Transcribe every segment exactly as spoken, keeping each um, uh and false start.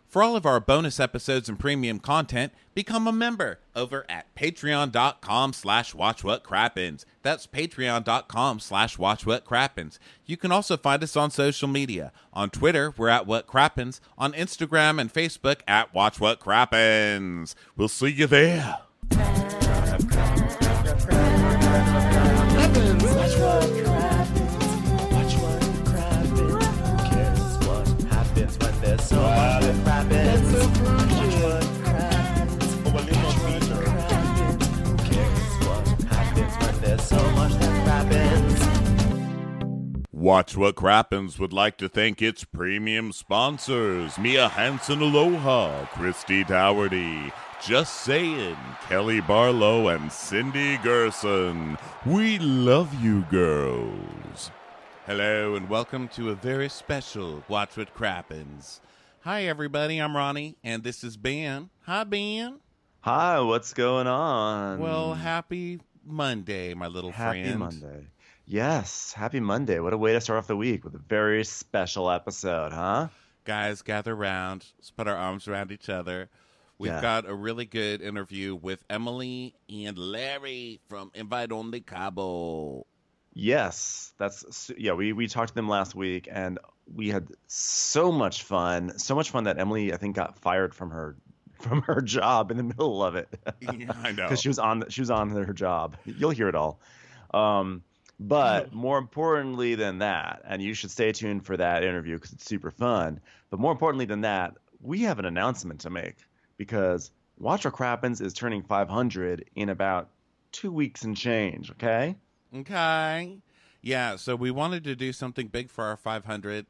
For all of our bonus episodes and premium content, become a member over at patreon.com slash watchwhatcrappens. That's patreon.com slash watchwhatcrappens. You can also find us on social media. On Twitter, we're at whatcrappens. On Instagram and Facebook, at watchwhatcrappens. We'll see you there. So much that happens. Watch what happens. Who cares what happens when there's so much that happens? Watch What Crappens would like to thank its premium sponsors: Mia Hansen Aloha, Christy Dougherty, Just Saying, Kelly Barlow, and Cindy Gerson. We love you, girls. Hello and welcome to a very special Watch What Crappens. Hi everybody, I'm Ronnie, and this is Ben. Hi Ben. Hi, what's going on? Well, happy Monday, my little happy friend. Happy Monday. Yes, happy Monday. What a way to start off the week with a very special episode, huh? Guys, gather around. Let's put our arms around each other. We've yeah. got a really good interview with Emily and Larry from Invite Only Cabo. Yes, that's yeah. We we talked to them last week, and we had so much fun. So much fun that Emily, I think, got fired from her from her job in the middle of it. Yeah, I know, because she was on she was on her job. You'll hear it all. Um, but more importantly than that, and you should stay tuned for that interview because it's super fun. But more importantly than that, we have an announcement to make because Watch What Crappens is turning five hundred in about two weeks and change. Okay. Okay. Yeah, so we wanted to do something big for our five hundredth.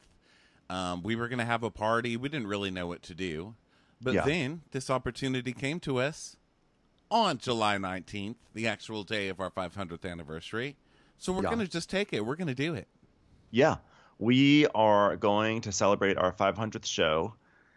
Um, we were going to have a party. We didn't really know what to do. But yeah. then this opportunity came to us on July nineteenth, the actual day of our five hundredth anniversary. So we're yeah. going to just take it. We're going to do it. Yeah. We are going to celebrate our five hundredth show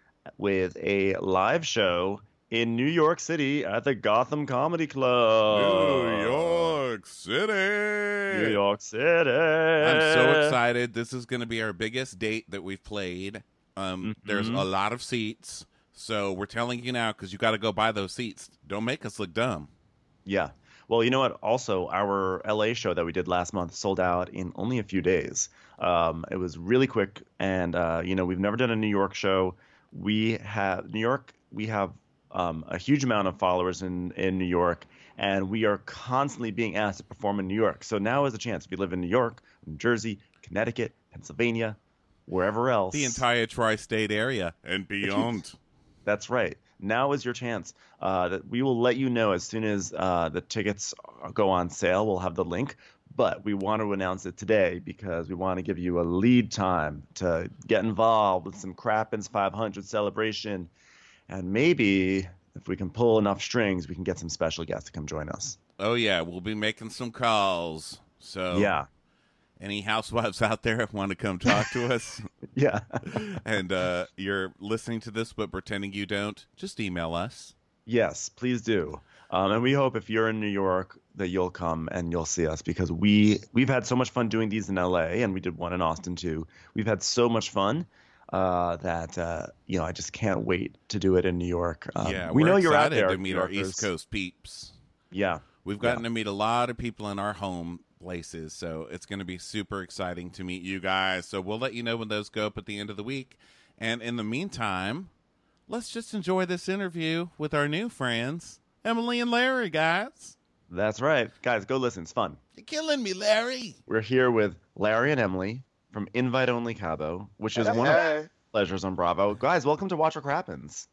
with a live show in New York City at the Gotham Comedy Club. New York City. New York City. I'm so excited. This is going to be our biggest date that we've played. Um, mm-hmm. There's a lot of seats. So we're telling you now because you got to go buy those seats. Don't make us look dumb. Yeah. Well, you know what? Also, our L A show that we did last month sold out in only a few days. Um, it was really quick. And, uh, you know, we've never done a New York show. We have New York. We have Um, a huge amount of followers in, in New York, and we are constantly being asked to perform in New York. So now is a chance. If you live in New York, New Jersey, Connecticut, Pennsylvania, wherever else. The entire tri-state area and beyond. That's right. Now is your chance. Uh, that we will let you know as soon as uh, the tickets go on sale. We'll have the link. But we want to announce it today because we want to give you a lead time to get involved with some Crappens five hundred celebration. And maybe if we can pull enough strings, we can get some special guests to come join us. Oh, yeah. We'll be making some calls. So, yeah. Any housewives out there want to come talk to us? Yeah. And uh, you're listening to this but pretending you don't, just email us. Yes, please do. Um, and we hope if you're in New York that you'll come and you'll see us because we, we've had so much fun doing these in L A, and we did one in Austin, too. We've had so much fun. Uh, that uh, you know, I just can't wait to do it in New York. Um, yeah, we we're know you're out excited there to meet our East Coast peeps. Yeah, we've gotten yeah. to meet a lot of people in our home places, so it's going to be super exciting to meet you guys. So we'll let you know when those go up at the end of the week. And in the meantime, let's just enjoy this interview with our new friends, Emily and Larry, guys. That's right, guys. Go listen; it's fun. You're killing me, Larry. We're here with Larry and Emily from Invite Only Cabo, which is hey. one of our pleasures on Bravo. Guys, welcome to Watch What Crappens.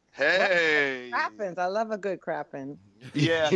Hey. Crappens. I love a good crappin. Yeah.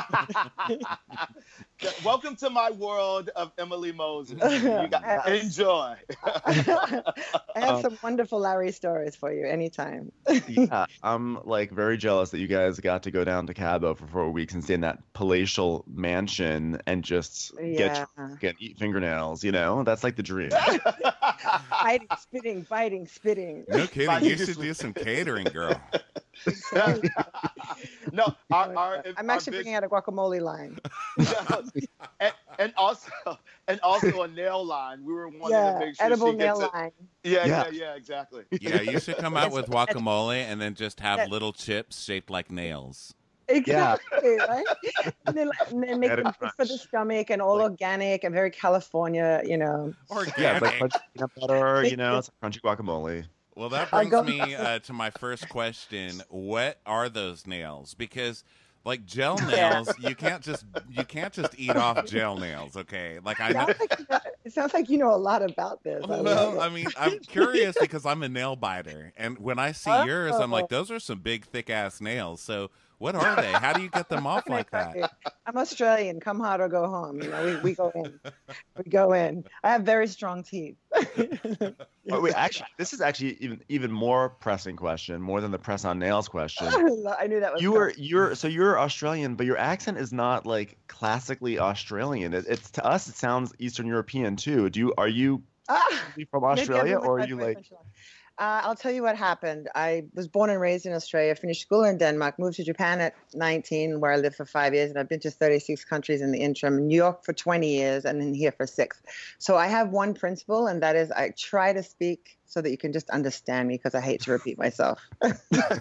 Welcome to my world of Emily Moses. You got, enjoy. I have um, some wonderful Larry stories for you anytime. Yeah, I'm like very jealous that you guys got to go down to Cabo for four weeks and stay in that palatial mansion and just yeah. get, get eat fingernails. You know, that's like the dream. Biting, spitting, biting, spitting. No kidding. You should do some catering, girl. no, our, our, I'm our actually big, bringing out a guacamole line. and, and also and also a nail line. We were wanting Yeah, to make sure edible she nail gets it. line. Yeah, Yeah. yeah, yeah, exactly. Yeah, you should come out with guacamole and then just have That- little chips shaped like nails. Exactly, right? And then, and then make Add a them good for the crunch. stomach and all Like- organic and very California, you know. Organic. Yeah, it's like crunchy peanut butter, you know, it's like crunchy guacamole. Well, that I brings go- me uh, to my first question. What are those nails? Because like gel nails, you can't just you can't just eat off gel nails, okay? Like I know. Sounds like you know, it sounds like you know a lot about this. I love Well, it. I mean, I'm curious because I'm a nail biter, and when I see yours, I'm like, those are some big, thick ass nails. So, what are they? How do you get them off like that? I'm Australian. Come hard or go home. You know, we, we go in. We go in. I have very strong teeth. Oh, wait, actually, this is actually even even more pressing question, more than the press on nails question. I knew that was You were coming. you're so you're Australian, but your accent is not like classically Australian. It, it's to us it sounds Eastern European too. Do you are you Ah! from Maybe I Australia ruined or are my you first like punchline. Uh, I'll tell you what happened. I was born and raised in Australia, finished school in Denmark, moved to Japan at nineteen, where I lived for five years, and I've been to thirty-six countries in the interim, New York for twenty years, and then here for six. So I have one principle, and that is I try to speak so that you can just understand me, because I hate to repeat myself. so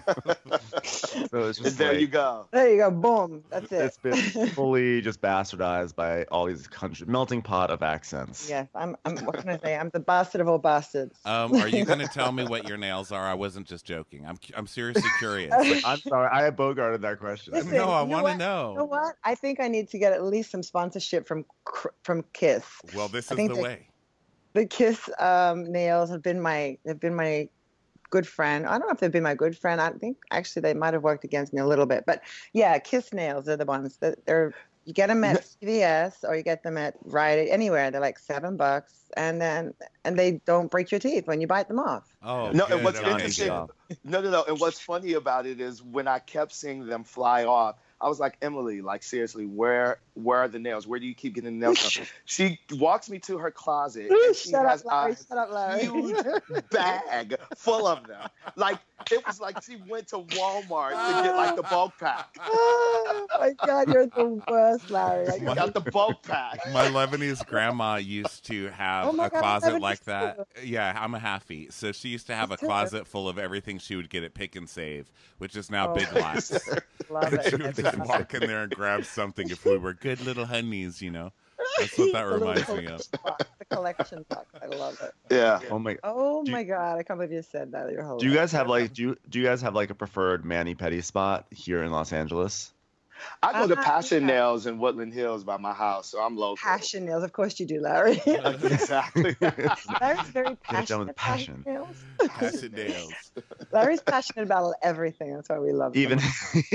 it's And just there like, you go. There you go. Boom. That's it. it's been fully just bastardized by all these countries, melting pot of accents. Yes, I'm, I'm. What can I say? I'm the bastard of all bastards. Um, are you going to tell me what your nails are? I wasn't just joking. I'm I'm seriously curious. Like, I'm sorry, I bogarted that question. Listen, no, I you know want to what? know. You know what? I think I need to get at least some sponsorship from Cr- from Kiss. Well, this I is think the they- way. The Kiss um, nails have been my have been my good friend. I don't know if they've been my good friend. I think actually they might have worked against me a little bit. But yeah, Kiss nails are the ones that they're. You get them at C V S or you get them at Rite Aid, anywhere. They're like seven bucks, and then and they don't break your teeth when you bite them off. Oh, No, good. and what's Okay, interesting, good. no, no, no, and what's funny about it is when I kept seeing them fly off, I was like, Emily, like seriously, where where are the nails? Where do you keep getting the nails from? She walks me to her closet and she Shut has up, Larry. a Shut up, Larry. huge bag full of them. Like it was like she went to Walmart to get like the bulk pack. Oh my God, you're the worst, Larry. Like, I got the bulk pack. My Lebanese grandma used to have Oh my a God, I'm closet Lebanese like that. too. Yeah, I'm a halfie. So she used to have Me a too. closet full of everything she would get at Pick and Save, which is now Oh. Big Lots. love She would it. just walk in there and grab something if we were good little honeys, you know. That's what that The little reminds me of. collection box, the collection box. I love it. Yeah. Oh my Oh Do you- my God, I can't believe you said that. You're hilarious. Do you guys have like do you do you guys have like a preferred mani pedi spot here in Los Angeles? I go to Uh-huh, Passion yeah. Nails in Woodland Hills by my house, so I'm local. Passion nails? Of course you do, Larry. Exactly. Larry's very Get it done passionate with about passion. his nails. Passion nails. Larry's passionate about everything. That's why we love him. Even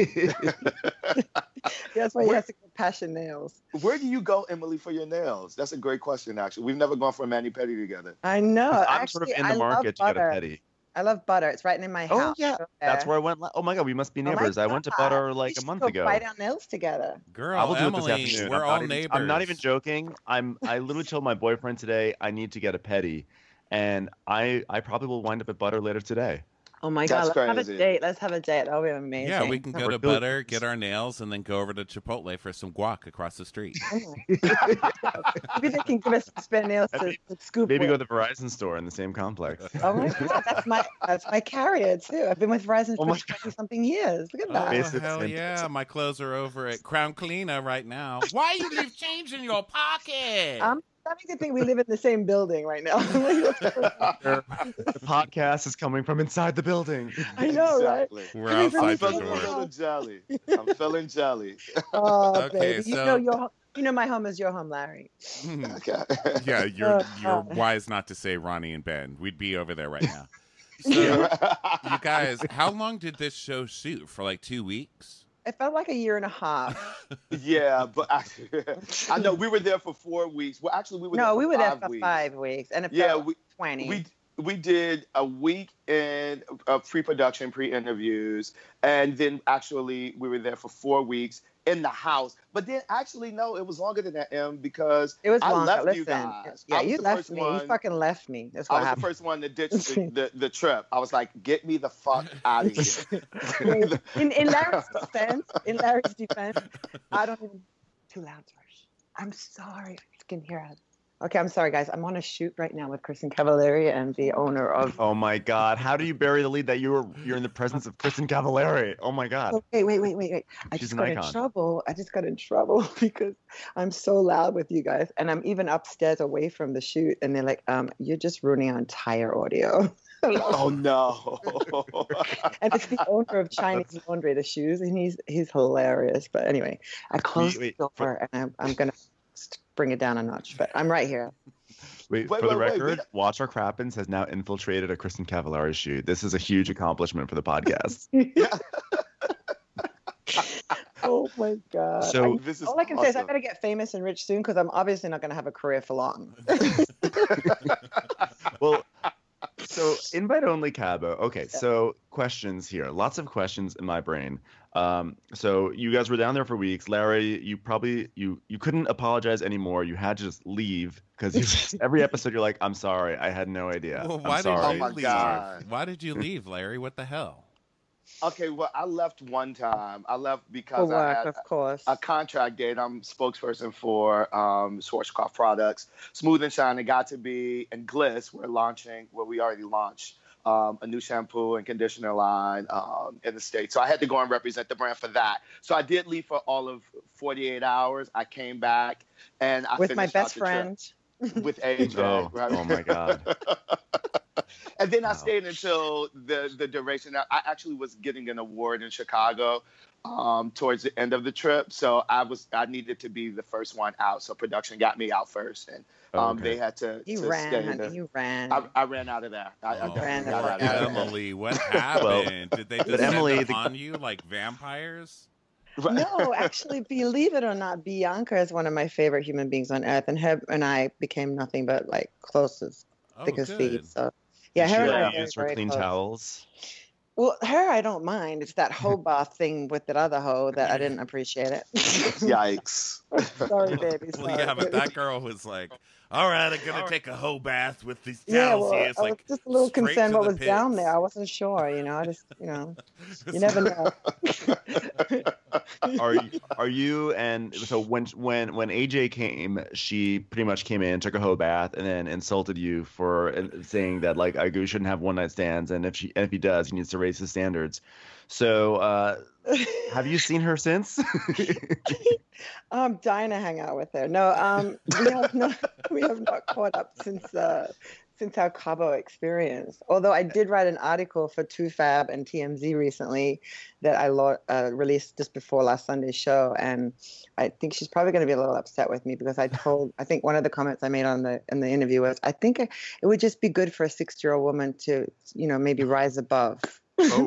That's why he Where- has to get passion nails. Where do you go, Emily, for your nails? That's a great question, actually. We've never gone for a mani pedi together. I know. I'm Actually, sort of in I the love market to get a butter. pedi. I love butter. It's right in my Oh, house. yeah. Go That's there. where I went. la- Oh my god, we must be Oh my neighbors. I went to God. butter We like a should month go ago. bite our nails together. Girl, I will do Emily, it this afternoon. we're I'm all not even, neighbors. I'm not even joking. I'm. I literally told my boyfriend today I need to get a pedi, and I I probably will wind up at butter later today. Oh my That's God. Let's have a crazy. date. Let's have a date. That'll be amazing. Yeah, we can go We're to doing- Butter, get our nails, and then go over to Chipotle for some guac across the street. Maybe they can give us some spare nails to, to scoop Maybe go with. to the Verizon store in the same complex. Oh my God, that's my that's my carrier too. I've been with Verizon Oh for my twenty something years. Look at Oh, that. Basically the hell same yeah. person. My clothes are over at Crown Cleaner right now. Why you leave change in your pocket? I'm starting to think we live in the same building right now. the podcast is coming from inside the building. I know, right? Exactly. We're Can we outside I'm the feeling a door. little jelly. I'm feeling jelly. Oh, Okay, baby. You so- know your you know my home is your home, Larry. Okay. Yeah, you're Uh, you're uh. wise not to say Ronnie and Ben. We'd be over there right now. So, you guys, how long did this show shoot? For like two weeks? It felt like a year and a half. Yeah, but I, I know we were there for four weeks. Well, actually, we were there No, for we were there five for weeks. five weeks, and it Yeah, felt we twenty. we we did a week in of pre-production, pre-interviews, and then actually we were there for four weeks in the house. But then actually, no, it was longer than that, M, because It was I longer. left Listen, you guys. yeah, I was you the left first me. one. You fucking left me. That's I what was happened. the first one to ditch the, the, the trip. I was like, get me the fuck out of here. in, in Larry's defense, in Larry's defense, I don't even too loud, George. I'm sorry. You can hear us. Okay, I'm sorry, guys. I'm on a shoot right now with Kristen Cavallari and the owner of. Oh my God! How do you bury the lead that you were you're in the presence of Kristen Cavallari? Oh my God! Okay, wait, wait, wait, wait. I She's just an got icon. in trouble. I just got in trouble because I'm so loud with you guys, and I'm even upstairs away from the shoot, and they're like, "Um, you're just ruining our entire audio." Oh no! And it's the owner of Chinese Laundry, the shoes, and he's he's hilarious. But anyway, I closed wait, the door, for- and I'm I'm gonna bring it down a notch. But I'm right here. Wait, Wait, for the wait, wait, record, we- Watch Our Crappens has now infiltrated a Kristen Cavallari shoot. This is a huge accomplishment for the podcast. Oh my god! So- I- This is all I can say is I awesome. gotta get famous and rich soon because I'm obviously not gonna have a career for long. Well, so invite only Cabo. Okay, so questions here. Lots of questions in my brain. Um, so you guys were down there for weeks. Larry, you probably you you couldn't apologize anymore. You had to just leave because every episode you're like, "I'm sorry, I had no idea. Well, I'm why did sorry." Oh you my leave? God. Why did you leave, Larry? What the hell? Okay, well, I left one time. I left For because I work, had of course. a contract date. I'm spokesperson for um, Schwarzkopf products. Smooth and Shine and Got to Be and Gliss. We're launching, well, we already launched um, a new shampoo and conditioner line um, in the States. So I had to go and represent the brand for that. So I did leave for all of forty-eight hours. I came back and I With my finished out best the trip friend. with A J. Oh, right? oh my God. And then I Wow. stayed until the the duration. I actually was getting an award in Chicago um, towards the end of the trip, so I was I needed to be the first one out. So production got me out first, and um, Okay. they had to, You to ran, stay. honey. there. You ran. I, I ran out of there. I, I Oh, definitely ran got out of out there. of there. Emily, what happened? Did they just but send Emily, them the- on you like vampires? Right. No, actually, believe it or not, Bianca is one of my favorite human beings on earth, and her and I became nothing but like close as Oh, thick as good. feet. So, yeah, Did her you and I ever are very, use her very clean close. towels? Well, her I don't mind. It's that hoe bath thing with that other hoe that I didn't appreciate it. Yikes. Sorry, baby. Well, Sorry. yeah, but that girl was like, "All right, I'm gonna take a hoe bath with these towels Yeah, well, here." I It's was like just a little straight concerned to what the was down pits. there. I wasn't sure, you know. I just, you know, you never know. Are you, are you and so when when when A J came, she pretty much came in, took a hoe bath, and then insulted you for uh, saying that like Agu shouldn't have one night stands, and if she and if he does, he needs to raise his standards. So uh, have you seen her since? I'm dying to hang out with her. No, um, we have not, we have not caught up since uh, since our Cabo experience. Although I did write an article for Too Fab and T M Z recently that I lo- uh, released just before last Sunday's show, and I think she's probably going to be a little upset with me because I told I think one of the comments I made on the in the interview was I think it would just be good for a sixty-year-old woman to you know maybe rise above. Oh.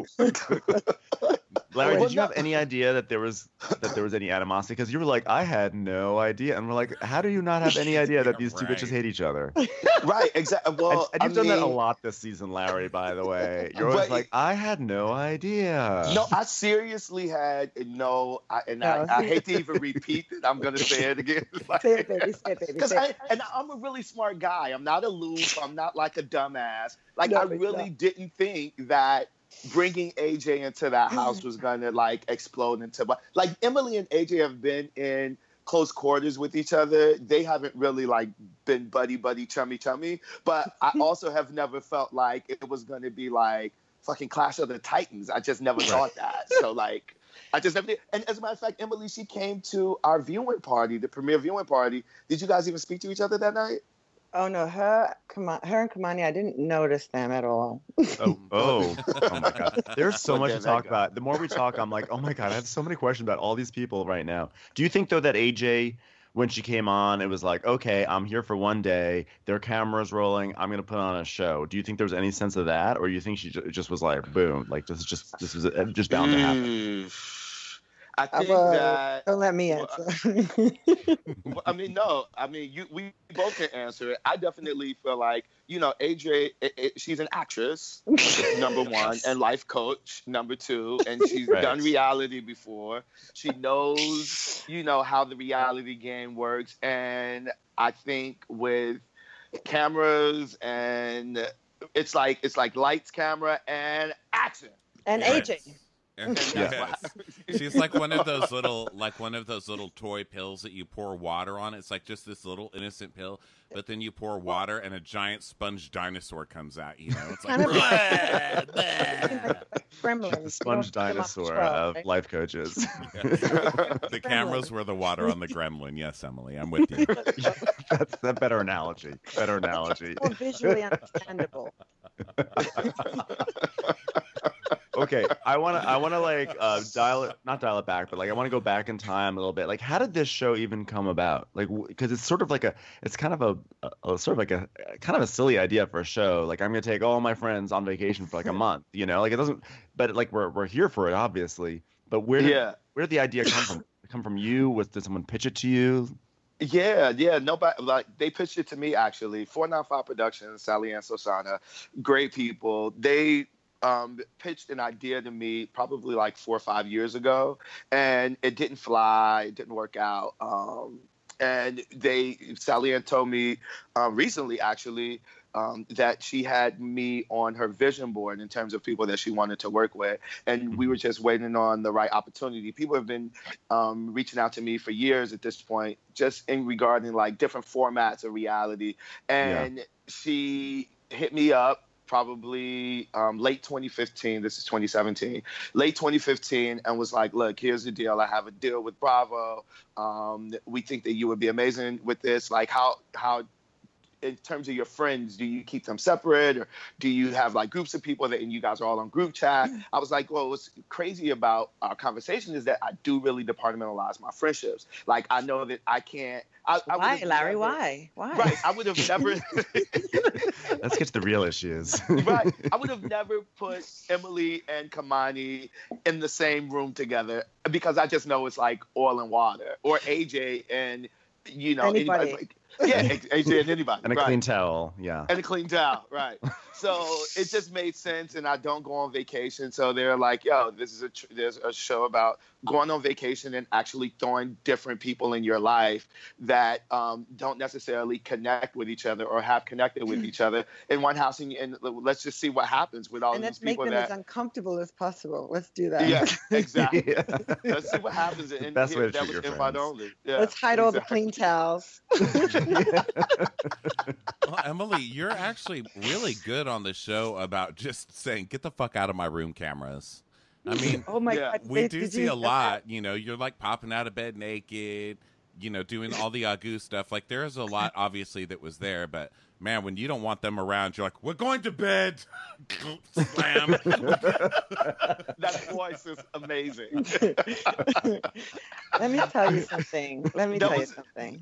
Larry, Well, did you have no- any idea that there was that there was any animosity? Because you were like, I had no idea, and we're like, how do you not have any idea that Yeah, these two right. bitches hate each other? Right, exactly. And, Well, and you've I done that a mean- lot this season, Larry. By the way, you're always But- like, I had no idea. No, I seriously had no, I, and No, I, I see- hate to even repeat it. I'm gonna say it again. Say it, baby. Say it, baby. Because Say I it. and I'm a really smart guy. I'm not aloof. I'm not like a dumbass. Like No, I but really no. didn't think that bringing A J into that Mm. house was gonna like explode into. But like Emily and A J have been in close quarters with each other. They haven't really like been buddy buddy chummy chummy. But I also have never felt like it was gonna be like fucking Clash of the Titans. I just never thought that. So like. I just never did. And as a matter of fact, Emily, she came to our viewing party, the premiere viewing party. Did you guys even speak to each other that night? Oh no, her, Kama- her and Kamani, I didn't notice them at all. Oh, oh, oh my God. There's so Well, much there to they talk go. about. The more we talk, I'm like, oh my God, I have so many questions about all these people right now. Do you think, though, that A J, when she came on, it was like, okay, I'm here for one day. There are cameras rolling. I'm going to put on a show. Do you think there was any sense of that? Or you think she ju- just was like, boom, like this is just, this is uh, just bound to happen? Mm. I Uh, think well, that. Don't let me well, answer. I mean, no. I mean, you. We both can answer it. I definitely feel like you know, A J, it, it, she's an actress, number one, and life coach, number two, and she's Right. done reality before. She knows, you know, how the reality game works, and I think with cameras and it's like it's like lights, camera, and action. And Yes. A J. Yes. Yes. She's like one of those little, like one of those little toy pills that you pour water on. It's like just this little innocent pill, but then you pour water and a giant sponge dinosaur comes out. You know, it's like Kind of "Bleh, bleh." Gremlins. The sponge You don't put them off the dinosaur twelve, of right? life coaches. The cameras were the water on the gremlin. Yes, Emily, I'm with you. That's a better analogy. Better analogy. More visually understandable. Okay, I want to I want to like uh, dial it, not dial it back, but like I want to go back in time a little bit. Like, how did this show even come about? Like, because it's sort of like a, it's kind of a, a, a sort of like a kind of a silly idea for a show. Like, I'm gonna take all my friends on vacation for like a month, you know? Like, it doesn't, but like we're we're here for it, obviously. But where did Yeah. where did the idea come from? Come from you? Was did someone pitch it to you? Yeah, yeah, nobody like they pitched it to me actually. four ninety-five Productions, Sally Ann Sosana, great people. They um, pitched an idea to me probably like four or five years ago, and it didn't fly, it didn't work out. Um, and they, Sally Ann told me um, recently actually um, that she had me on her vision board in terms of people that she wanted to work with, and we were just waiting on the right opportunity. People have been um, reaching out to me for years at this point, just in regarding like different formats of reality, and she hit me up probably um, late twenty fifteen. This is twenty seventeen. Late twenty fifteen, and was like, "Look, here's the deal. I have a deal with Bravo. Um, we think that you would be amazing with this. Like, how how." in terms of your friends, do you keep them separate, or do you have like groups of people that and you guys are all on group chat? I was like, well, what's crazy about our conversation is that I do really departmentalize my friendships. Like, I know that I can't. I, I Why, would've Larry? never- Why? Why? Right. I would have never. Let's get to the real issues. Right. I would have never put Emily and Kamani in the same room together because I just know it's like oil and water, or A J and, you know, Anybody. Like, yeah, A J and anybody. And a right. clean towel, yeah. And a clean towel, right. So it just made sense, and I don't go on vacation. So they're like, yo, this is a tr- there's a show about going on vacation and actually throwing different people in your life that um, don't necessarily connect with each other or have connected with each other in one house, and, and let's just see what happens with all And these let's make people them that. as uncomfortable as possible. Let's do that. Yeah, exactly. Yeah. Let's see what happens. And best way to that treat was your invite friends. only. Yeah, Let's hide all the exactly. clean towels. Well, Emily, you're actually really good on the show about just saying, get the fuck out of my room, cameras. I mean, Oh my Yeah. God. we did- do did see you a know lot, you know, you're like popping out of bed naked, you know, doing all the Agu stuff. Like, there's a lot, obviously, that was there, but man, when you don't want them around, you're like, we're going to bed. Slam. That voice is amazing. Let me tell you something. Let me That tell was- you something.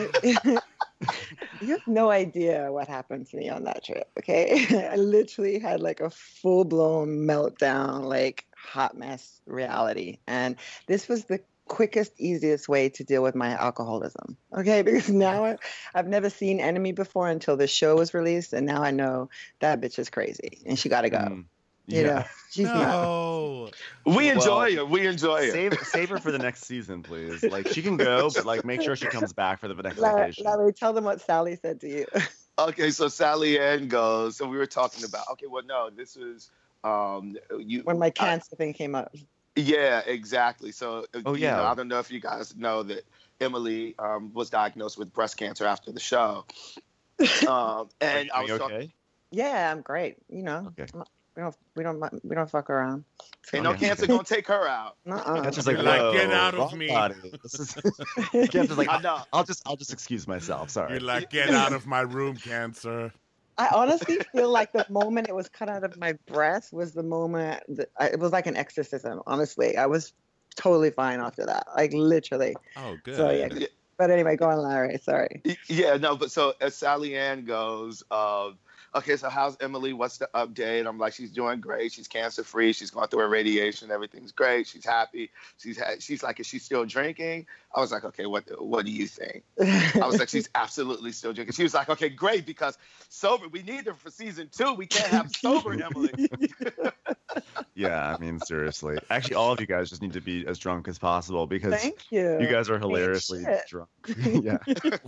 You have no idea what happened to me on that trip, okay? I literally had like a full blown meltdown, like hot mess reality. And this was the quickest, easiest way to deal with my alcoholism, okay? Because now I, I've never seen Enemy before until the show was released. And now I know that bitch is crazy and she got to go. Mm, You know, she's not. No. We enjoy Well, it. We enjoy it. Save save her for the next season, please. Like, she can go, but like make sure she comes back for the next Larry, vacation. Larry, tell them what Sally said to you. Okay, so Sally Ann goes. So we were talking about. Okay, well, no, this was um you When my I- cancer thing came up. yeah, exactly. So uh, Oh, you yeah. know, I don't know if you guys know that Emily um, was diagnosed with breast cancer after the show. Um, and Are I you was talking. okay? Yeah, I'm great. You know, Okay. we don't we don't we don't fuck around. Ain't no Okay. cancer gonna take her out. Nuh-uh. That's just like, You're like, whoa, get out of wrong me. body. This is, you can't just like, I know. I'll just, I'll just excuse myself. Sorry. You're like, get out of my room, cancer. I honestly feel like the moment it was cut out of my breast was the moment that I, it was like an exorcism. Honestly, I was totally fine after that. Like literally. Oh, good. So yeah. But anyway, go on, Larry. Sorry. Yeah, no, but so as Sally Ann goes, uh, okay, so how's Emily? What's the update? I'm like, she's doing great. She's cancer free. She's going through her radiation. Everything's great. She's happy. She's had, she's like, is she still drinking? I was like, okay, what what do you think? I was like, she's absolutely still drinking. She was like, okay, great, because sober, we need her for season two. We can't have sober Emily. Yeah, I mean, seriously. Actually, all of you guys just need to be as drunk as possible because Thank you. you guys are hilariously Shit. drunk. Yeah.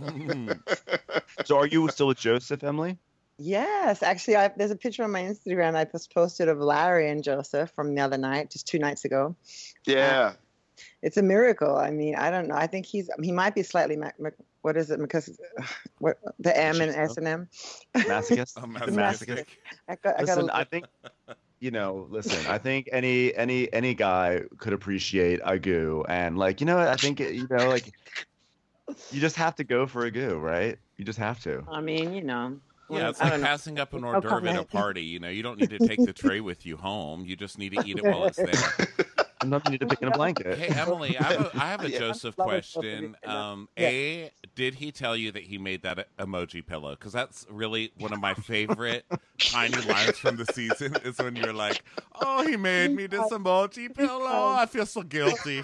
So are you still with Joseph, Emily? Yes, actually, I, there's a picture on my Instagram I just posted of Larry and Joseph from the other night, just two nights ago. Yeah. It's a miracle. I mean, I don't know. I think he's he might be slightly mac, mac, what is it? Because what the M and S and M. Masochist? A The masochist. I got. I Listen, got. I think, you know, listen, I think any any any guy could appreciate a goo, and like, you know, I think you know, like, you just have to go for a goo, right? You just have to. I mean, you know. Yeah, it's I like don't know. passing up an No hors d'oeuvre at a comment. party. You know, you don't need to take the tray with you home. You just need to eat it while it's there. And nothing need to pick in a blanket. Hey, Emily, I have a, I have a Yeah. Joseph Love it, question. love it. Um, Yeah. A, did he tell you that he made that emoji pillow? Because that's really one of my favorite tiny lines from the season is when you're like, oh, he made me this emoji pillow. I feel so guilty.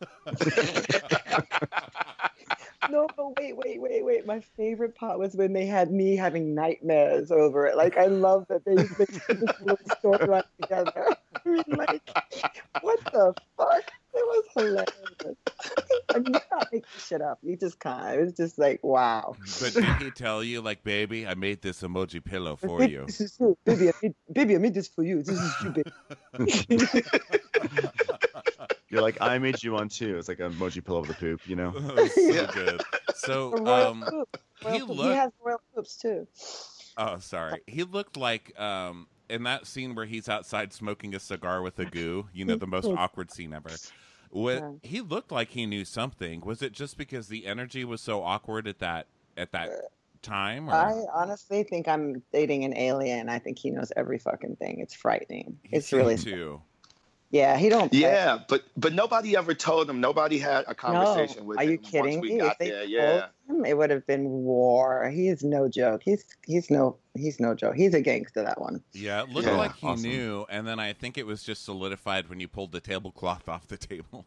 No, but wait, wait, wait, wait. My favorite part was when they had me having nightmares over it. Like, I love that they, they put this little storyline together. I mean, like, what the fuck? It was hilarious. And you can't make this shit up. You just can't. It was just like, wow. But did he tell you, like, baby, I made this emoji pillow for Baby, you? This is you. Baby, I made, baby, I made this for you. This is you, baby. You're like, I made you one too. It's like an emoji pillow of the poop, you know? That was so Yeah. good. The So, royal um, poop. Royal he poop. He looked- has royal poops, too. oh, sorry. He looked like um, in that scene where he's outside smoking a cigar with a goo. You know, the most awkward scene ever. What, Yeah. he looked like he knew something. Was it just because the energy was so awkward at that at that time? Or? I honestly think I'm dating an alien. I think he knows every fucking thing. It's frightening. He It's really, seemed to. yeah. He don't. play. Yeah, but but nobody ever told him. Nobody had a conversation No. with Are him you kidding once we me? got If they there. told Yeah. him, it would have been war. He is no joke. He's he's no he's no joke. He's a gangster. That one. Yeah, it looked Yeah, like he awesome. knew, and then I think it was just solidified when you pulled the tablecloth off the table.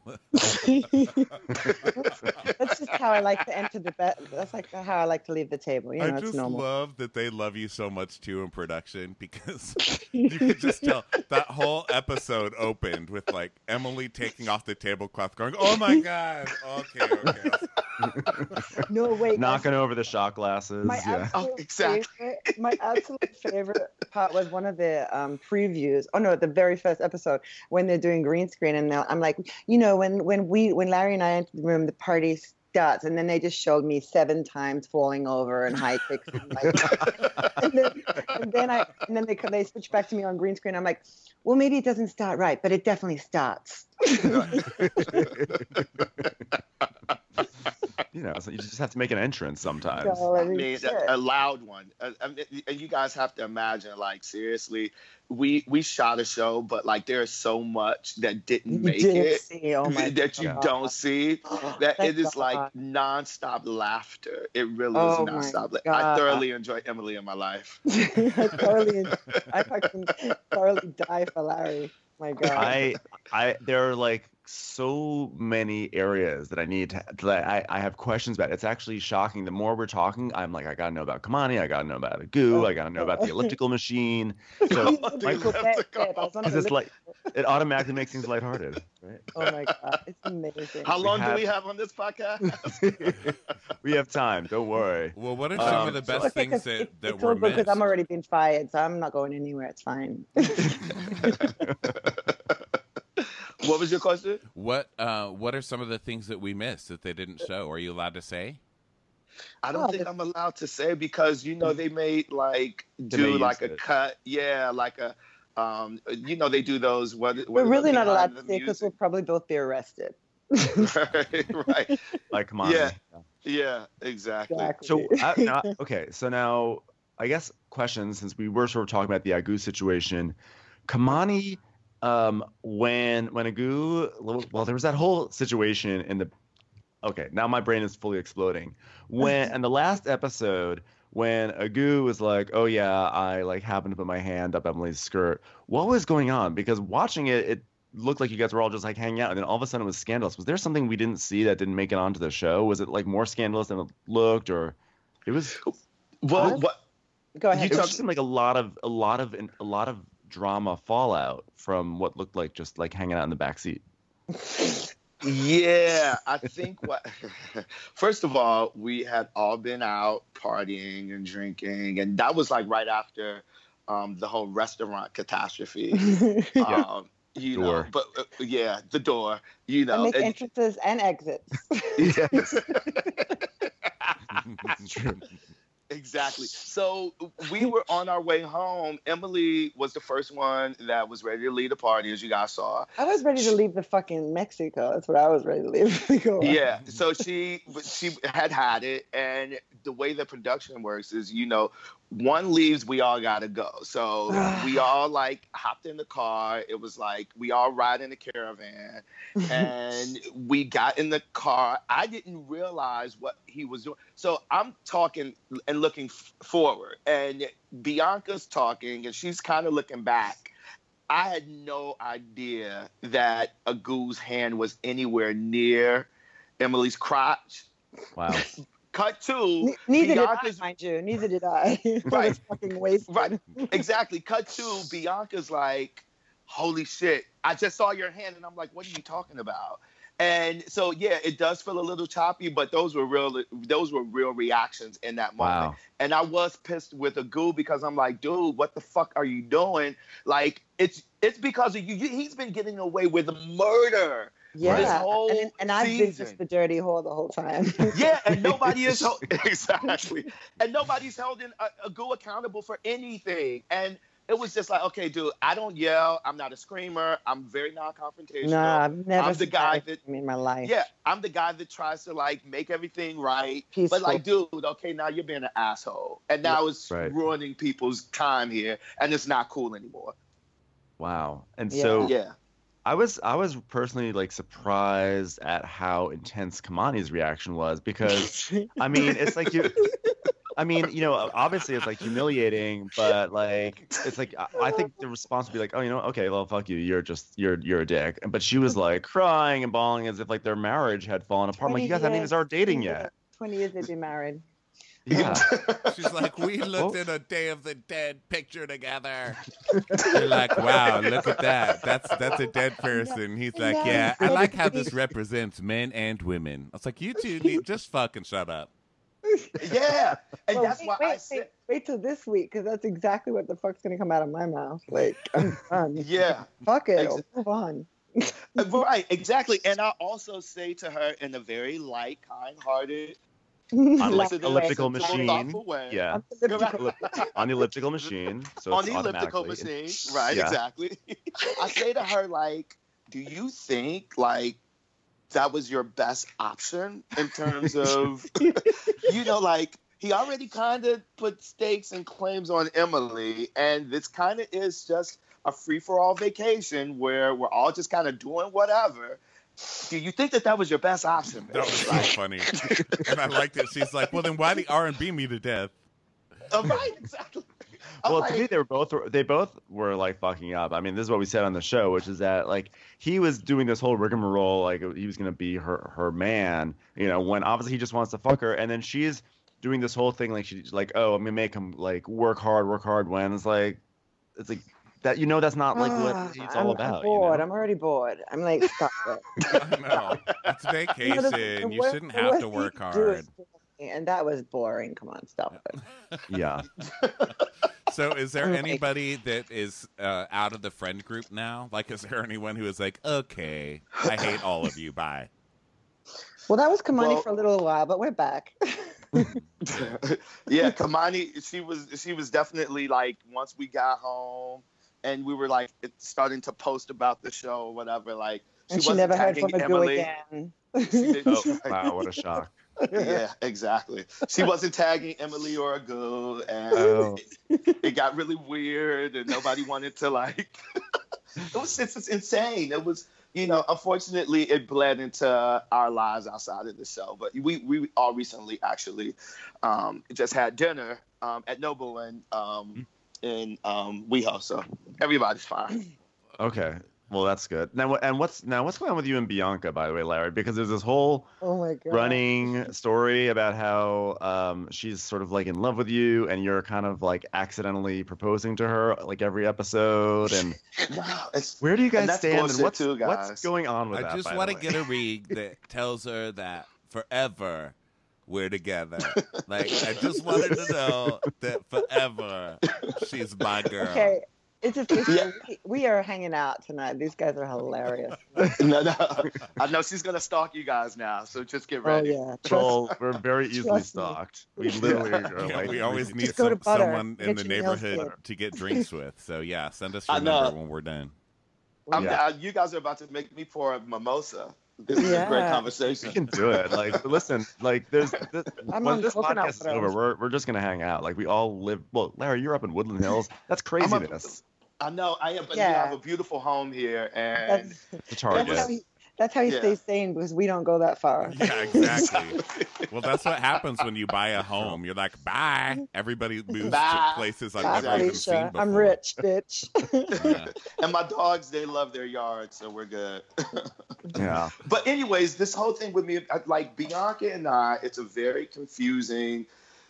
That's just how I like to enter the bed. That's like how I like to leave the table. You know, I it's just normal. love that they love you so much too in production because you could just tell that whole episode opened with like Emily taking off the tablecloth, going, "Oh my god, okay, okay." No, wait. Knocking over the shot glasses. My Yeah. absolute Oh, exactly. favorite, my absolute favorite part was one of the um, previews. Oh no, the very first episode when they're doing green screen, and they'll- I'm like, you know, when when we when Larry and I enter the room, the party starts, and then they just showed me seven times falling over and high kicks, and, like, and, then, and then I and then they they switch back to me on green screen. I'm like, well, maybe it doesn't start right, but it definitely starts. You know, so you just have to make an entrance sometimes. So, I I mean, mean, shit. a, a loud one. Uh, I mean, and you guys have to imagine, like, seriously, we we shot a show, but like, there's so much that didn't You make didn't it see, oh my that you God. don't see. That Thank it is like God. nonstop laughter. It really Oh is my nonstop. Like, God. I thoroughly enjoy Emily in my life. I totally, I fucking thoroughly die for Larry. My God. I, I, there are like so many areas that I need to, that I, I have questions about. It's actually shocking. The more we're talking, I'm like, I gotta know about Kamani. I gotta know about the goo. I gotta know about the elliptical machine. So The elliptical. it's just like, it automatically makes things lighthearted. Right? Oh my God, it's amazing. How long have- do we have on this podcast? We have time. Don't worry. Well, what are some Um, of the best Okay, things 'cause that, it- that it's were over missed? because I'm already been fired, so I'm not going anywhere. It's fine. What was your question? What uh, what are some of the things that we missed that they didn't show? Are you allowed to say? I don't Oh, think the- I'm allowed to say because you know they made like They do may like use a it. cut, yeah, like a um, you know they do those. What, what We're are the really not behind allowed the to say because we'll music? probably both be arrested. right, right, Like Kamani. Yeah. yeah, exactly. Exactly. So uh, now, okay, so now I guess questions, since we were sort of talking about the Agu situation. Kamani, um, when when Agu, well, there was that whole situation in the. Okay, now my brain is fully exploding. When in the last episode, when Agu was like, "Oh yeah, I like happened to put my hand up Emily's skirt." What was going on? Because watching it, it looked like you guys were all just like hanging out, and then all of a sudden it was scandalous. Was there something we didn't see that didn't make it onto the show? Was it like more scandalous than it looked, or it was? Well, what? Go ahead. It just seemed like a lot of a lot of a lot of drama fallout from what looked like just like hanging out in the back seat. Yeah, I think what. First of all, we had all been out partying and drinking, and that was like right after um, the whole restaurant catastrophe. um, you Door. know, but uh, yeah, the door. You I know, make and- entrances and exits. Yes. It's true. Exactly. So we were on our way home. Emily was the first one that was ready to leave the party, as you guys saw. I was ready to leave the fucking Mexico. That's what I was ready to leave. Mexico. Yeah. So she she had had it, and the way the production works is, you know, one leaves, we all gotta go. So we all like hopped in the car. It was like we all ride in the caravan, and we got in the car. I didn't realize what he was doing. So I'm talking and looking f- forward, and Bianca's talking, and she's kind of looking back. I had no idea that Agu's hand was anywhere near Emily's crotch. Wow. Cut two. Ne- Neither Bianca's, did I, mind you. Neither did I. I Right. was fucking wasted. Right. Exactly. Cut two. Bianca's like, holy shit, I just saw your hand. And I'm like, what are you talking about? And so, yeah, it does feel a little choppy, but those were real, those were real reactions in that moment. Wow. And I was pissed with Agu because I'm like, dude, what the fuck are you doing? Like, it's, it's because of you. You- He's been getting away with murder. Yeah. This whole and and I've been season. just the dirty whore the whole time. Yeah, and nobody is held, exactly, and nobody's held in a, a Agu accountable for anything. And it was just like, okay, dude, I don't yell. I'm not a screamer. I'm very non-confrontational. No, I've never I'm the seen guy that that, in my life. yeah, I'm the guy that tries to like make everything right. Peaceful. But like, dude, okay, now you're being an asshole, and now it's Right. ruining people's time here, and it's not cool anymore. Wow. And Yeah. so Yeah. I was I was personally like surprised at how intense Kamani's reaction was, because I mean it's like you I mean, you know, obviously it's like humiliating, but like it's like I, I think the response would be like, oh, you know, okay, well, fuck you, you're just you're you're a dick. But she was like crying and bawling as if like their marriage had fallen apart. I'm like, you guys haven't even started dating yet. twenty years they've been married. Yeah. She's like, we looked at a Day of the Dead picture together. You're like, wow, look at that. That's that's a dead person. He's like, yeah, I like how this represents men and women. I was like, you two need just fucking shut up. Yeah, and Well, that's wait, why wait, I wait, said, wait till this week, because that's exactly what the fuck's gonna come out of my mouth. Like, I'm done. yeah. Fuck it. Ex- Move on. Right, exactly. And I also say to her in a very light, kind-hearted, On Like, like sensitive, elliptical sensible, machine. thoughtful way. Yeah. on the elliptical- On the elliptical machine. So On it's the elliptical automatically- machine, right? Yeah. Exactly. I say to her, like, do you think like that was your best option in terms of, you know, like he already kind of put stakes and claims on Emily, and this kind of is just a free-for-all vacation where we're all just kind of doing whatever. Do you think that that was your best option? That was so funny. And I liked it. She's like, well, then why the R and B me to death? Uh, right, exactly. I'm Well, like, to me, they were both they both were like fucking up. I mean, this is what we said on the show, which is that like he was doing this whole rigmarole, like he was gonna be her her man, you know, when obviously he just wants to fuck her, and then she's doing this whole thing like she's like, oh, I'm gonna make him like work hard, work hard. When it's like, it's like that, you know, that's not like what Ah, it's I'm, all I'm about. bored. You know? I'm already bored. I'm like, stop it. I know. It's You know, the- vacation. the You worst- shouldn't the have worst to he work could do is hard. bore me, and that was boring. Come on, stop it. Yeah. So is there Okay. anybody that is uh, out of the friend group now? Like, is there anyone who is like, okay, I hate all of you, bye? Well, that was Kamani Well- for a little while, but we're back. Yeah, Kamani, she was she was definitely like once we got home and we were like starting to post about the show or whatever, like and she wasn't never heard tagging from Agu Emily. again. She didn't- Oh, wow, what a shock. Yeah, exactly. She wasn't tagging Emily or Agu, and Oh. it, it got really weird, and nobody wanted to like. It was it's, it's insane. It was you know, unfortunately, it bled into our lives outside of the show. But we we all recently actually um, just had dinner um, at Noble and um, in um, WeHo, so everybody's fine. Okay. Well, that's good. Now, and what's now what's going on with you and Bianca, by the way, Larry? Because there's this whole Oh my God. running story about how um, she's sort of like in love with you, and you're kind of like accidentally proposing to her like every episode. And No, it's, where do you and guys that's stand? And bullshit what's too, guys. what's going on with that? I just by want the to way? get a ring that tells her that forever we're together. Like, I just wanted to know that forever she's my girl. Okay, it's official. Yeah. We, we are hanging out tonight. These guys are hilarious. no, no. I know she's gonna stalk you guys now, so just get Oh ready. yeah. Trust- Well, we're very easily Trust me. stalked. We literally are Yeah, like we always need Just go to some, Butter, someone in get the your nails neighborhood did. to get drinks with. So yeah, send us I your know. number when we're done. I'm, Yeah. uh, you guys are about to make me pour a mimosa. This is a great Yeah. conversation. We can do it. Like, listen, like, there's this, I'm when on this coconut podcast is water. over, we're we're just gonna hang out. Like, we all live. Well, Larry, you're up in Woodland Hills. That's I'm a- craziness. I know I am, but Yeah. you have a beautiful home here, and That's, It's that's Target. how he. That's how he Yeah. stays sane because we don't go that far. Yeah, exactly. Well, that's what happens when you buy a home. You're like, bye. Everybody moves Bye. to places I've Bye, never even seen Felicia. before. I'm rich, bitch. Yeah. and my dogs, they love their yard, so we're good. Yeah. But anyways, this whole thing with me, I- like Bianca and I, it's a very confusing.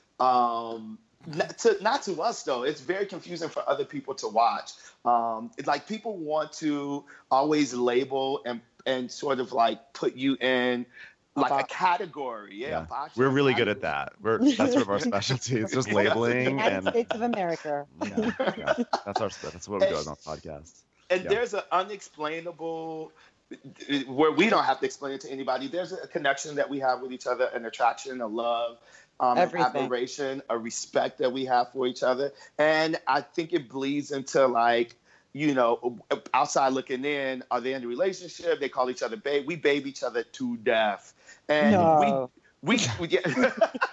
Um, not to not to us though, it's very confusing for other people to watch. Um, it's like people want to always label and and sort of like put you in like a box. category. Yeah, Yeah. a box We're or really good category. at that. We're that's sort of our specialty. It's just labeling United and States of America. yeah, yeah. That's our that's what we do on our podcast. And Yeah. there's an unexplainable, where we don't have to explain it to anybody. There's a connection that we have with each other, an attraction, a love, um, an Everything. admiration, a respect that we have for each other. And I think it bleeds into like, you know, outside looking in, are they in a relationship? They call each other babe. We babe each other to death. And No. we, we, we, yeah.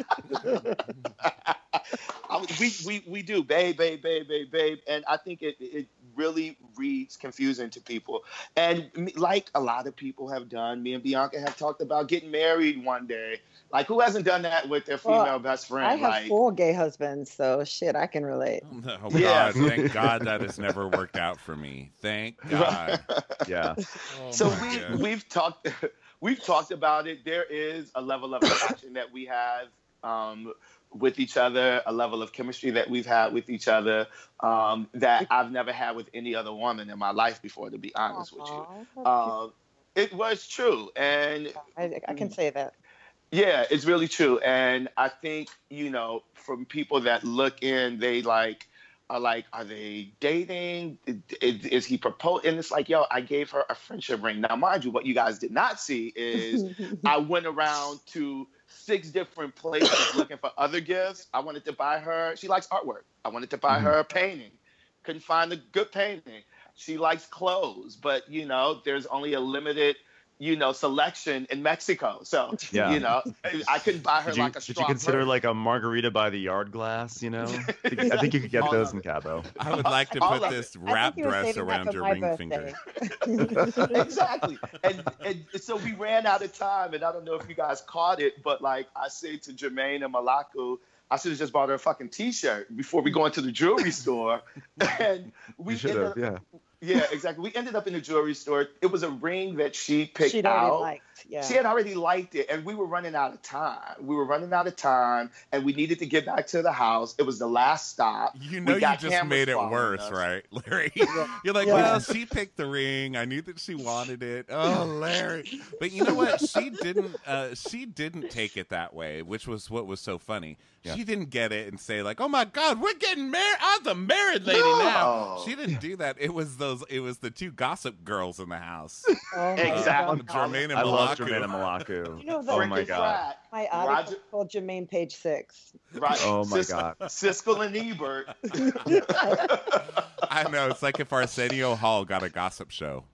I- we, we, we do, babe, babe, babe, babe, babe. And I think it, it really reads confusing to people. And me- like a lot of people have done, me and Bianca have talked about getting married one day. Like, who hasn't done that with their female Well, best friend? I have like, four gay husbands, so shit, I can relate. Oh, Yeah. God. Thank God that has never worked out for me. Thank God. Yeah. Oh, so my we God. we've talked we've talked about it. There is a level of attraction that we have um, with each other, a level of chemistry that we've had with each other um, that I've never had with any other woman in my life before. To be honest with you, Aw, um, it was true, and I, I can say that. yeah, it's really true. And I think, you know, from people that look in, they like are like, are they dating? Is, is he proposing? And it's like, yo, I gave her a friendship ring. Now, mind you, what you guys did not see is I went around to six different places looking for other gifts. I wanted to buy her, she likes artwork. I wanted to buy Mhm. her a painting. Couldn't find a good painting. She likes clothes, but, you know, there's only a limited, you know, selection in Mexico. So, Yeah. you know, I couldn't buy her Did you, like a did you straw consider merch. like a margarita by the yard glass? You know, I think, I think you could get All those of in it. Cabo. I would like to All put of this it. I wrap think you were dress saving that around for your my ring finger. birthday. Exactly. And, and so we ran out of time, and I don't know if you guys caught it, but like I said to Jermaine and Malaku, I should have just bought her a fucking T-shirt before we go into the jewelry store. And we You should ended have, up, yeah. yeah, exactly. We ended up in the jewelry store. It was a ring that she picked She'd already out. liked, yeah. She had already liked it, and we were running out of time. We were running out of time, and we needed to get back to the house. It was the last stop. You We know you got just cameras made it following worse, us. right, Larry? You're like, Yeah. well, she picked the ring. I knew that she wanted it. Oh, Larry. But you know what? She didn't. Uh, she didn't take it that way, which was what was so funny. Yeah. She didn't get it and say like, "Oh my God, we're getting married. I'm the married lady now." No. She didn't do that. It was those. It was the two gossip girls in the house. Oh my Exactly. God. Jermaine and I love Malaku. Jermaine and Malaku. You know, the- Oh my Freaking god. frat. My article Roger- called Jermaine Page Six. Right. Oh my Sis- god. Siskel and Ebert. I know. It's like if Arsenio Hall got a gossip show.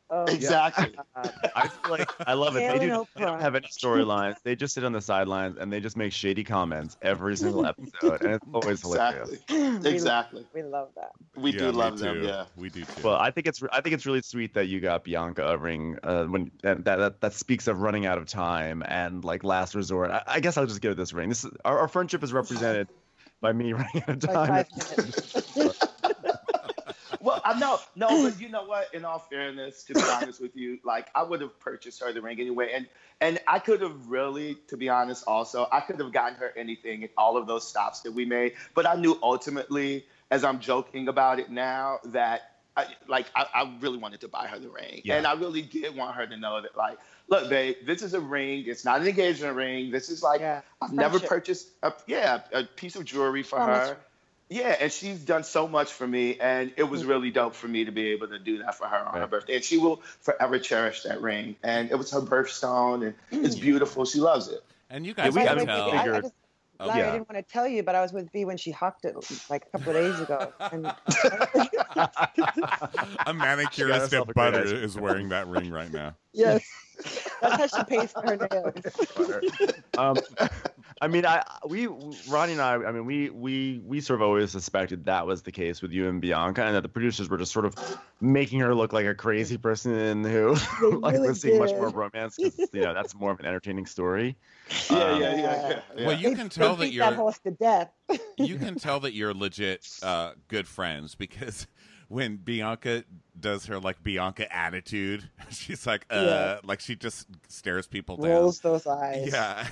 Oh, Exactly. God. I feel like I love it. They, Taylor do, no they don't have any storylines. They just sit on the sidelines and they just make shady comments every single episode, and it's always hilarious. Exactly. We- Exactly. We love that. We Yeah, do me love them. too. Yeah. We do too. Well, I think it's I think it's really sweet that you got Bianca a ring. Uh, when that, that that that speaks of running out of time and like last resort. I, I guess I'll just give it this ring. This is, our, our friendship is represented by me running out of time. Like five minutes. Well, I know, no, but you know what? In all fairness, to be honest with you, like I would have purchased her the ring anyway, and and I could have really, to be honest, also I could have gotten her anything in all of those stops that we made. But I knew ultimately, as I'm joking about it now, that I, like I, I really wanted to buy her the ring, Yeah. and I really did want her to know that, like, look, babe, this is a ring. It's not an engagement ring. This is like Yeah. I've never Friendship. purchased a yeah a piece of jewelry for Promise. her. Yeah, and she's done so much for me, and it was really dope for me to be able to do that for her on her Right. birthday. And she will forever cherish that ring. And it was her birthstone, and it's beautiful. She loves it. and you Yeah, guys we can gotta Wait, tell. wait, I- I figure- just- Oh, Larry, yeah. I didn't want to tell you, but I was with B when she hucked it like a couple of days ago. And A manicurist herself at a great Butter ice cream is wearing that ring right now. yes, that's how she pays for her nails. um, I mean, I we Ronnie and I. I mean, we we we sort of always suspected that was the case with you and Bianca, and that the producers were just sort of making her look like a crazy person who They like really was seeing much did. more romance because you know that's more of an entertaining story. Yeah, Um, yeah, yeah, yeah. yeah. Well, you They- can they tell that beat that you're horse to death. you can tell that you're legit uh, good friends because when Bianca does her like Bianca attitude, she's like, uh, Yeah. like she just stares people down. Rolls those eyes. Yeah,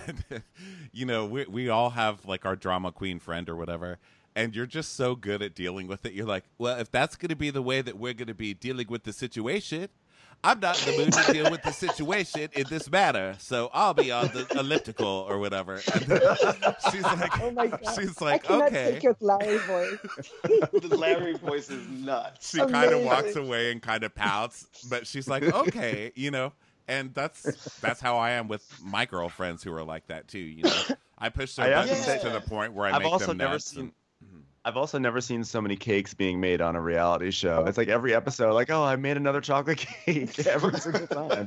you know, we we all have like our drama queen friend or whatever, and you're just so good at dealing with it. You're like, well, if that's going to be the way that we're going to be dealing with the situation, I'm not in the mood to deal with the situation in this manner, so I'll be on the elliptical or whatever. And then she's like, Oh my God. she's I like, cannot okay. take your Larry voice. The Larry voice is nuts. She kind of Amazing. walks away and kind of pouts, but she's like, okay, you know. And that's that's how I am with my girlfriends who are like that too. You know, I push their I have to buttons say- to the point where I I've make also them never nuts. seen. and- I've also never seen so many cakes being made on a reality show. It's like every episode, like, oh, I made another chocolate cake every single time.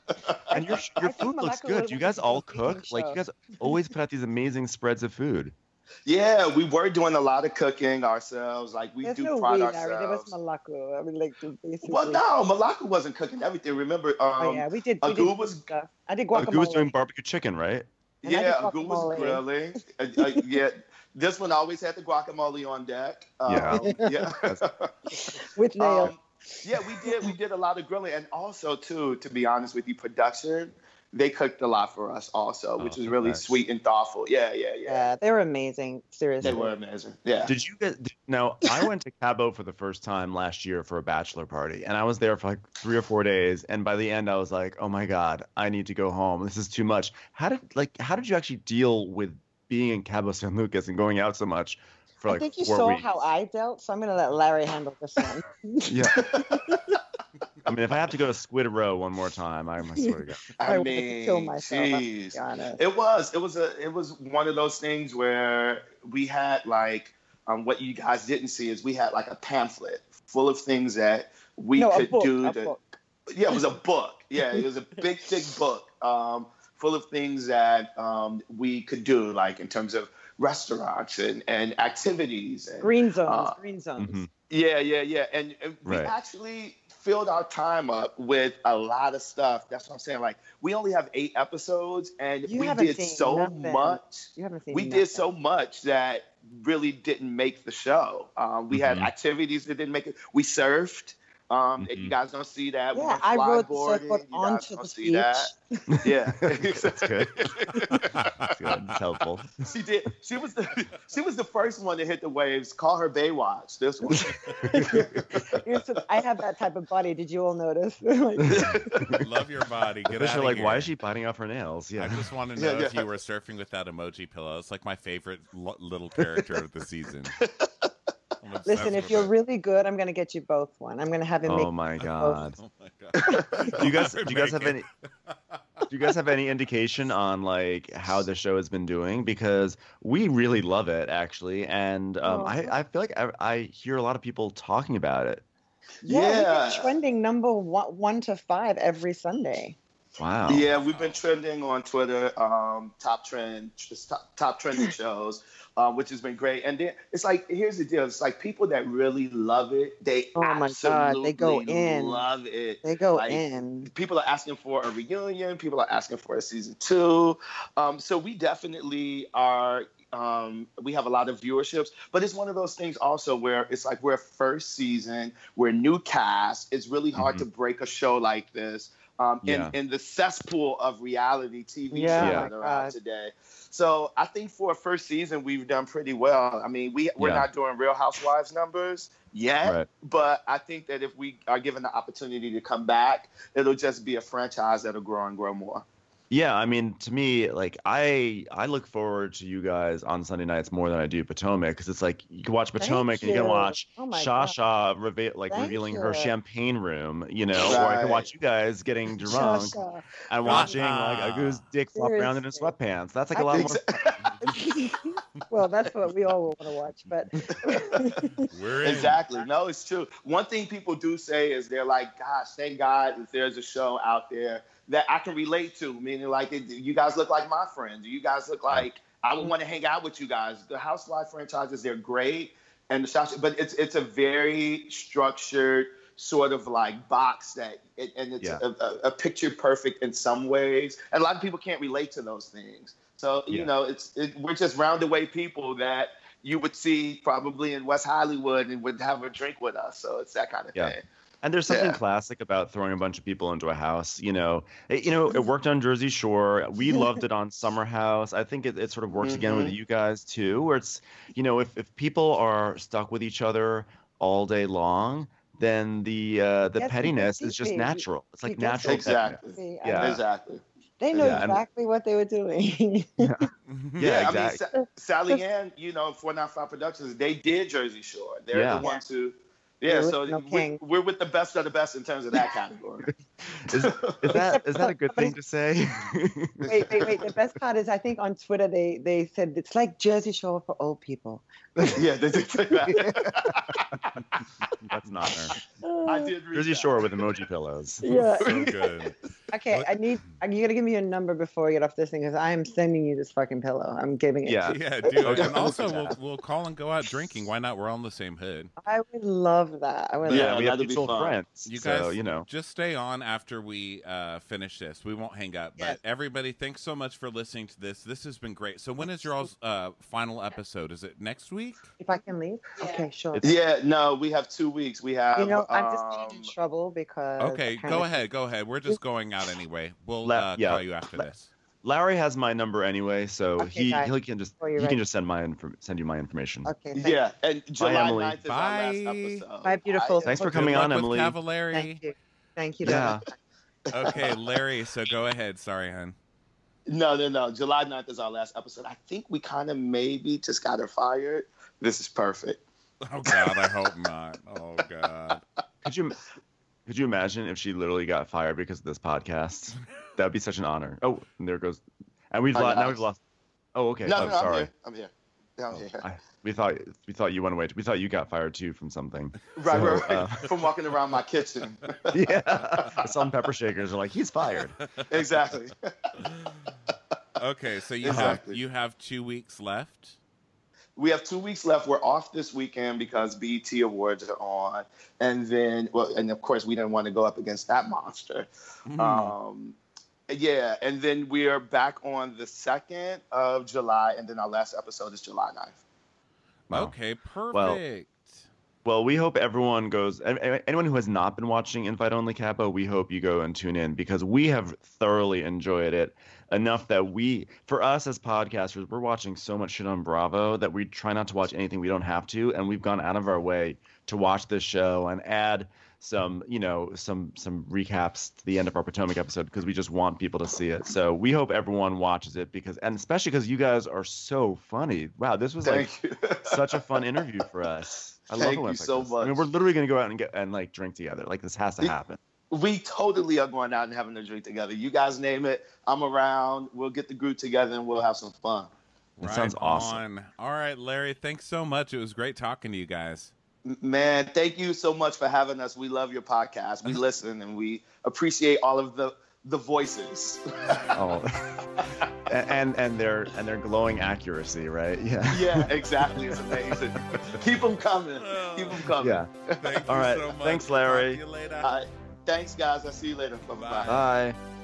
And your I your think food looks Malaka good. would You like guys to do all a cooking cook. Like you show. guys always put out these amazing spreads of food. Yeah, we were doing a lot of cooking ourselves. Like we There's do no pride way, Larry. There was ourselves. Malaco. I mean, like basically. Well, no, Malaka wasn't cooking everything. Remember, um, Oh yeah, we did. We Agu did was- stuff. I did Agu guacamole. was doing barbecue chicken, right? And I yeah, did Agu was guacamole. grilling. uh, uh, yeah, this one always had the guacamole on deck. Um, Yeah. yeah. with nails. Um, yeah, we did. We did a lot of grilling, and also too, to be honest with you, production. They cooked a lot for us, also, which Oh, was really nice. sweet and thoughtful. Yeah, yeah, yeah. yeah, they were amazing. Seriously. They were amazing. Yeah. Did you guys? did- Now, I went to Cabo for the first time last year for a bachelor party, and I was there for like three or four days. And by the end, I was like, "Oh my god, I need to go home. This is too much." How did like how did you actually deal with being in Cabo San Lucas and going out so much for like I think you four saw weeks? how I dealt, so I'm gonna let Larry handle this one. Yeah. I mean, if I have to go to Squid Row one more time, I, I swear to God. I I wanted to mean, kill myself, I'm jeez. be honest. It was. It was a. It was one of those things where we had like, um, what you guys didn't see is we had like a pamphlet full of things that we no, could a book, do. a to, book. Yeah, it was a book. Yeah, it was a big, thick book, um, full of things that um, we could do, like in terms of restaurants and, and activities. And, Green zones, uh, green zones. Mhm. yeah, yeah, yeah. And, and we Right. actually filled our time up with a lot of stuff. That's what I'm saying. Like, we only have eight episodes, and You we haven't did seen so nothing. much. You haven't seen We nothing. did so much that really didn't make the show. Um, we had Mhm. activities that didn't make it. We surfed. Um, Mhm. You guys don't see that. We Yeah, went I rode the flyboarding. surfboard You guys onto don't the see beach. that. Yeah, That's good. That's good. That's helpful. She did. She was the she was the first one to hit the waves. Call her Baywatch. This one. You're so- I have that type of body. Did you all notice? Like, Love your body. Get Fish out are of like, here. why is she biting off her nails? I Yeah. just want to Yeah, know if yeah. you were surfing with that emoji pillow. It's like my favorite lo- little character of the season. I'm obsessed listen, if with you're it. really good, I'm gonna get you both one. I'm gonna have him make. Oh my god. Oh my god. Do you guys do Never you guys have make any it. do you guys have any indication on like how the show has been doing? Because we really love it actually, and um, Oh. I I feel like I, I hear a lot of people talking about it. Yeah, Yeah. we've been trending number one, one to five every Sunday. Wow. Yeah, we've been trending on Twitter, um, top trend, just top, top trending shows, uh, which has been great. And then it's like, here's the deal: it's like people that really love it, they Oh my absolutely God, they go in. love it. They go Like, in. People are asking for a reunion. People are asking for a season two. Um, so we definitely are. Um, we have a lot of viewerships, but it's one of those things also where it's like we're first season, we're new cast. It's really hard Mm-hmm. to break a show like this. Um, Yeah. in, in the cesspool of reality T V Yeah, shows Yeah. that are out today. So I think for a first season, we've done pretty well. I mean, we, we're Yeah. not doing Real Housewives numbers yet, Right. but I think that if we are given the opportunity to come back, it'll just be a franchise that'll grow and grow more. Yeah, I mean, to me, like I I look forward to you guys on Sunday nights more than I do Potomac, because it's like you can watch Potomac Thank and you can you. watch Oh my Shasha reve- like Thank revealing you. her champagne room, you know, or I can Right. watch you guys getting drunk Shasha. and watching like a goose dick flop around in Seriously. sweatpants. That's like a I lot more. think fun. Well, that's what we all want to watch, but We're in. Exactly. No, it's true. One thing people do say is they're like, gosh, thank God that there's a show out there that I can relate to. Meaning, like, it, you guys look like my friends. You guys look like I would want to hang out with you guys. The Housewife franchises, they're great, and the Shasha, but it's it's a very structured sort of like box that, it, and it's Yeah. a, a, a picture perfect in some ways, and a lot of people can't relate to those things. So you Yeah. know, it's it, we're just roundaway people that you would see probably in West Hollywood and would have a drink with us. So it's that kind of Yeah. thing. And there's something Yeah. classic about throwing a bunch of people into a house. You know, it, you know, it worked on Jersey Shore. We loved it on Summer House. I think it, it sort of works again with Mhm. you guys too, where it's, you know, if, if people are stuck with each other all day long, then the uh, the Yes, we pettiness get is just sleepy. natural. It's like We get natural Exactly. pettiness. See, I Yeah. mean, Exactly. they know Yeah, and- exactly what they were doing. Yeah, Yeah, I mean, exactly. Sa- Sally Ann, you know, four ninety-five Productions, they did Jersey Shore. They're Yeah. the ones who, yeah. The So original we're, king. we're with the best of the best in terms of that category. Is, is that is that a good thing to say? wait, wait, wait. The best part is, I think on Twitter they they said it's like Jersey Shore for old people. Yeah, they did say that. That's not her. I did read Jersey that. Shore with emoji pillows. Yeah. So good. Okay, What? I need. You gotta give me your number before we get off this thing, because I am sending you this fucking pillow. I'm giving it. Yeah. To you. Yeah, dude. Okay. And also, we'll, we'll call and go out drinking. Why not? We're on the same hood. I would love that. I would. Yeah, Yeah, we have that'd be mutual fun. friends. You so, guys, you know. just stay on after we uh, finish this. We won't hang up. But Yes. everybody, thanks so much for listening to this. This has been great. So when is your all's uh, final episode? Is it next week? If I can leave. Okay, sure. Yeah, no, we have two weeks. We have. You know, I'm just um, getting in trouble because. Okay, I go kinda- ahead. Go ahead. We're just going out anyway. We'll La- uh, yeah. call you after La- this. Larry has my number anyway, so Okay, he guys. he can just Before he you're can ready. just send my inf- send you my information. Okay. Thank Yeah, and July Emily. ninth is our Bye. last episode. Bye, beautiful. Thanks for Good coming luck on, with Emily. Cavallari. Thank you. Thank you. Yeah. darling. Okay, Larry. So go ahead. Sorry, hon. No, no, no. July ninth is our last episode. I think we kind of maybe just got her fired. This is perfect. Oh God, I hope not. Oh God. Could you could you imagine if she literally got fired because of this podcast? That would be such an honor. Oh, and there goes. And we've I lost. know. Now we've lost. Oh, okay. No, oh, no, no, I'm sorry. here. I'm here. Yeah, I'm Oh, here. I, we thought we thought you went away. We thought you got fired too from something. Right, So, right, right. uh, From walking around my kitchen. Yeah. Some pepper shakers are like, he's fired. Exactly. Okay, so you Exactly. have you have two weeks left. We have two weeks left. We're off this weekend because B E T Awards are on. And then, well, and of course, we didn't want to go up against that monster. Hmm. Um, yeah, and then we are back on the second of July, and then our last episode is July ninth. Wow. Okay, perfect. Well, Well, we hope everyone goes. a- a- Anyone who has not been watching Invite Only Capo, we hope you go and tune in because we have thoroughly enjoyed it enough that we, for us as podcasters, we're watching so much shit on Bravo that we try not to watch anything we don't have to, and we've gone out of our way to watch this show and add some, you know, some some recaps to the end of our Potomac episode because we just want people to see it. So we hope everyone watches it because, and especially because you guys are so funny. Wow, this was like Thank you. such a fun interview for us. I love Thank it when you it's like so this. I mean, much. we're literally gonna go out and get and like drink together. Like this has to It- happen. We totally are going out and having a drink together. You guys name it. I'm around. We'll get the group together and we'll have some fun. That Right sounds awesome. on. All right, Larry. Thanks so much. It was great talking to you guys. Man, thank you so much for having us. We love your podcast. We listen and we appreciate all of the the voices. Oh, and and their and their glowing accuracy, right? Yeah. Yeah, exactly. It's amazing. Keep them coming. Keep them coming. Yeah. Thank All you right. so much. Thanks, Larry. Talk to you later. All right. Thanks, guys. I'll see you later. Bye-bye. Bye.